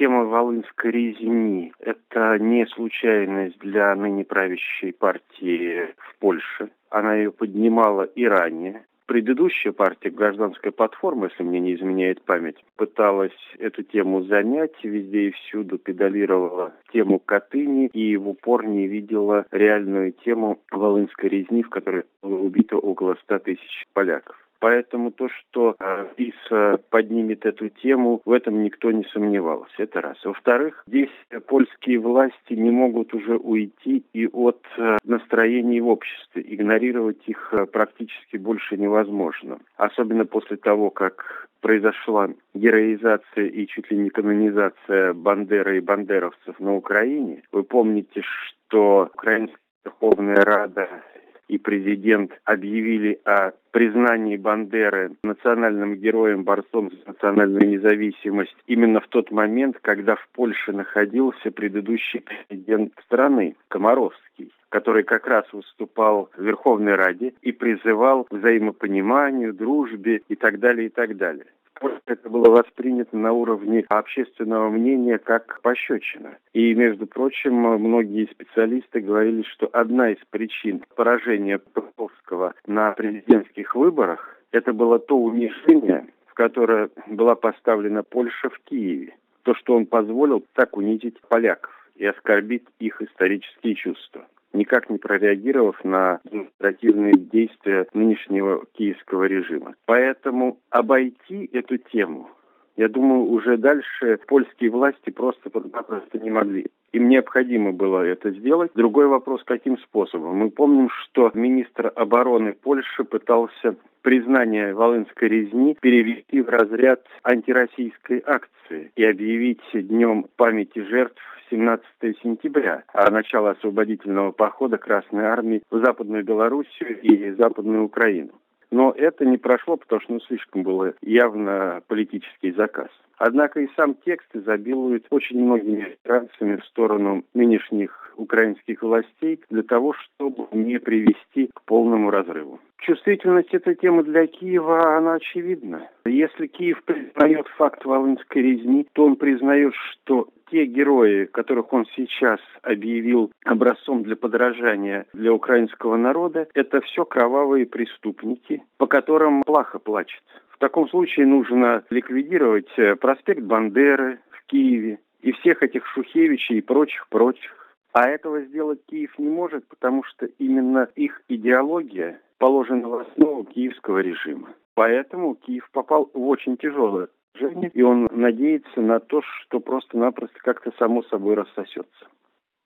Тема волынской резни – это не случайность для ныне правящей партии в Польше. Она ее поднимала и ранее. Предыдущая партия «Гражданская платформа», если мне не изменяет память, пыталась эту тему занять, везде и всюду педалировала тему Катыни и в упор не видела реальную тему волынской резни, в которой было убито около 100 тысяч поляков. Поэтому то, что ПиС поднимет эту тему, в этом никто не сомневался. Это раз. Во-вторых, здесь польские власти не могут уже уйти и от настроений в обществе. Игнорировать их практически больше невозможно. Особенно после того, как произошла героизация и чуть ли не канонизация Бандеры и бандеровцев на Украине. Вы помните, что Украинская Верховная Рада и президент объявили о признании Бандеры национальным героем, борцом за национальную независимость именно в тот момент, когда в Польше находился предыдущий президент страны, Комаровский, который как раз выступал в Верховной Раде и призывал к взаимопониманию, дружбе и так далее, и так далее. Это было воспринято на уровне общественного мнения как пощечина. И, между прочим, многие специалисты говорили, что одна из причин поражения Комаровского на президентских выборах это было то унижение, в которое была поставлена Польша в Киеве. То, что он позволил так унизить поляков и оскорбить их исторические чувства, никак не прореагировав на демонстративные действия нынешнего киевского режима. Поэтому обойти эту тему, я думаю, уже дальше польские власти просто не могли. Им необходимо было это сделать. Другой вопрос, каким способом. Мы помним, что министр обороны Польши пытался признание волынской резни перевести в разряд антироссийской акции и объявить днем памяти жертв 17 сентября, а начало освободительного похода Красной Армии в Западную Белоруссию и Западную Украину. Но это не прошло, потому что слишком был явно политический заказ. Однако и сам текст изобилует очень многими реакциями в сторону нынешних украинских властей для того, чтобы не привести к полному разрыву. Чувствительность этой темы для Киева, она очевидна. Если Киев признает факт волынской резни, то он признает, что те герои, которых он сейчас объявил образцом для подражания для украинского народа, это все кровавые преступники, по которым плохо плачет. В таком случае нужно ликвидировать проспект Бандеры в Киеве и всех этих Шухевичей и прочих. А этого сделать Киев не может, потому что именно их идеология положена в основу киевского режима. Поэтому Киев попал в очень тяжелое положение, и он надеется на то, что просто-напросто как-то само собой рассосется.